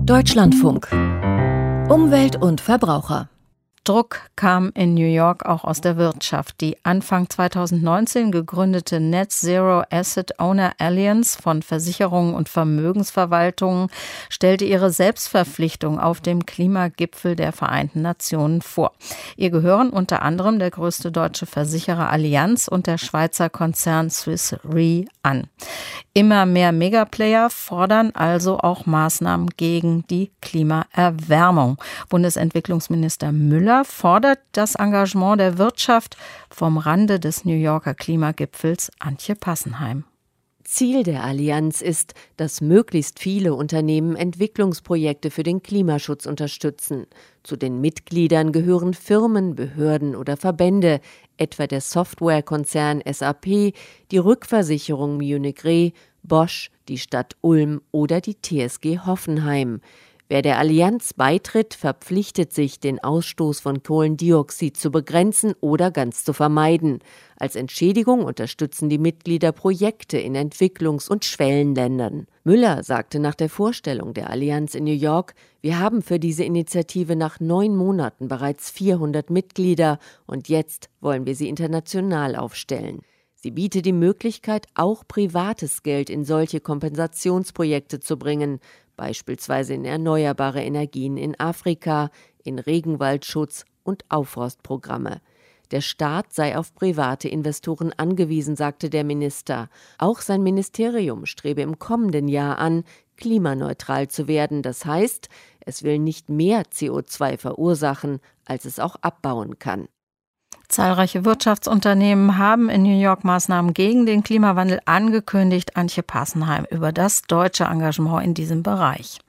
Deutschlandfunk. Umwelt und Verbraucher. Druck kam in New York auch aus der Wirtschaft. Die Anfang 2019 gegründete Net Zero Asset Owner Alliance von Versicherungen und Vermögensverwaltungen stellte ihre Selbstverpflichtung auf dem Klimagipfel der Vereinten Nationen vor. Ihr gehören unter anderem der größte deutsche Versicherer Allianz und der Schweizer Konzern Swiss Re an. Immer mehr Megaplayer fordern also auch Maßnahmen gegen die Klimaerwärmung. Bundesentwicklungsminister Müller fordert das Engagement der Wirtschaft. Vom Rande des New Yorker Klimagipfels Antje Passenheim. Ziel der Allianz ist, dass möglichst viele Unternehmen Entwicklungsprojekte für den Klimaschutz unterstützen. Zu den Mitgliedern gehören Firmen, Behörden oder Verbände, etwa der Softwarekonzern SAP, die Rückversicherung Munich Re, Bosch, die Stadt Ulm oder die TSG Hoffenheim. Wer der Allianz beitritt, verpflichtet sich, den Ausstoß von Kohlendioxid zu begrenzen oder ganz zu vermeiden. Als Entschädigung unterstützen die Mitglieder Projekte in Entwicklungs- und Schwellenländern. Müller sagte nach der Vorstellung der Allianz in New York: Wir haben für diese Initiative nach 9 Monaten bereits 400 Mitglieder und jetzt wollen wir sie international aufstellen. Sie bietet die Möglichkeit, auch privates Geld in solche Kompensationsprojekte zu bringen, beispielsweise in erneuerbare Energien in Afrika, in Regenwaldschutz und Aufforstprogramme. Der Staat sei auf private Investoren angewiesen, sagte der Minister. Auch sein Ministerium strebe im kommenden Jahr an, klimaneutral zu werden. Das heißt, es will nicht mehr CO2 verursachen, als es auch abbauen kann. Zahlreiche Wirtschaftsunternehmen haben in New York Maßnahmen gegen den Klimawandel angekündigt. Antje Passenheim über das deutsche Engagement in diesem Bereich.